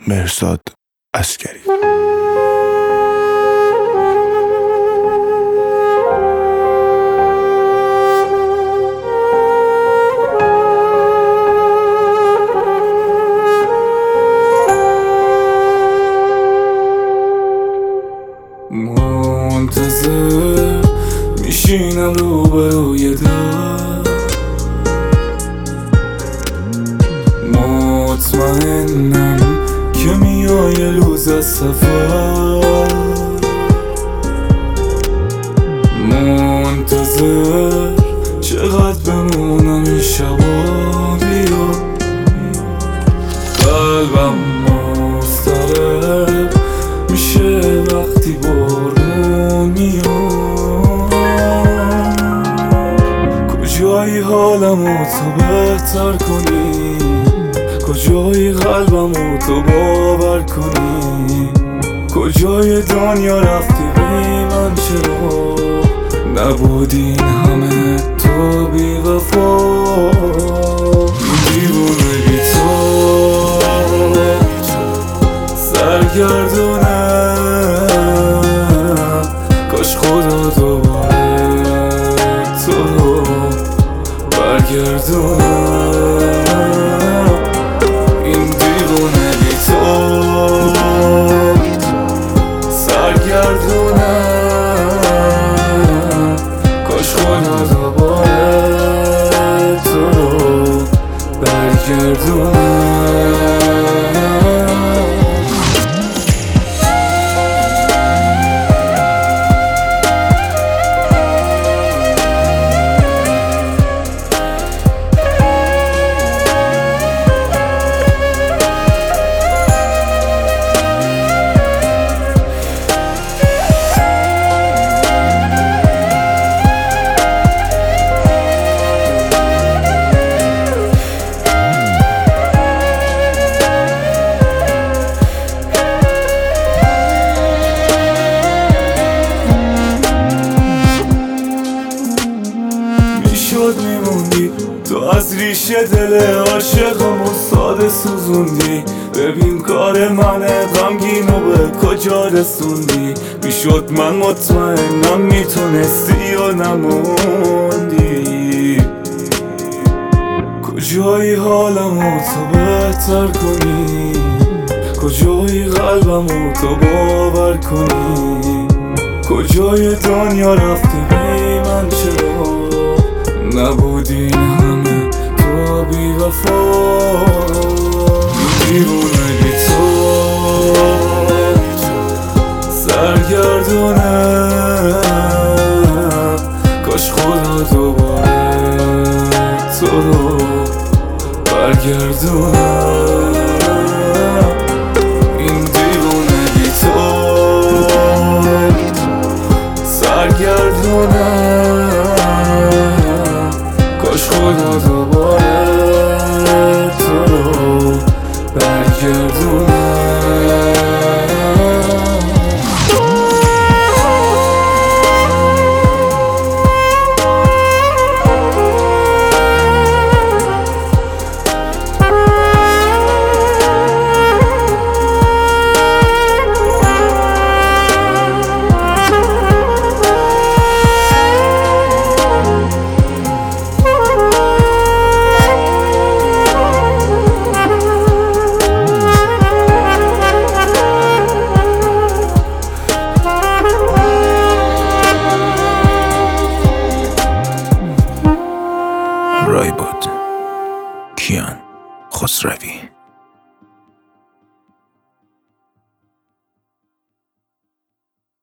مهرزاد عسگری. منتظر میشینم روبروی در، مطمئنم که میای روز از سفر. منتظر چقدر بمونم این شبا، بیا قلبم مضطرب میشه وقتی بارون میاد. کجایی حالمو تو بهتر کنی، کجایی قلبمو تو باور کنی، کجای دنیا رفتی بی من، چرا نبودی این همه تو بی وفا. دیوونه بی تو سرگردونم، کاش خدا دوباره تو برگردونم. این دیوونه بی تو سرگردونم، کاش خدا دوباره تو برگردونم. میموندی تو از ریشه دل عاشقمو ساده سوزوندی. ببین کار منه غمگینو به کجا رسوندی. میشد من مطمئنم میتونستی و نموندی. کجایی حالمو تو بهتر کنی، کجایی قلبمو تو باور کنی، کجای دنیا رفتی بی من، چرا نبودی این همه تو بی وفا. دیوونه بی تو سرگردونم، کاش خدا دوباره تو برگردونم. این دیوونه بی تو سرگردونم، کاش خدا دوباره تو برگردونم. رایباد کیان خسروی.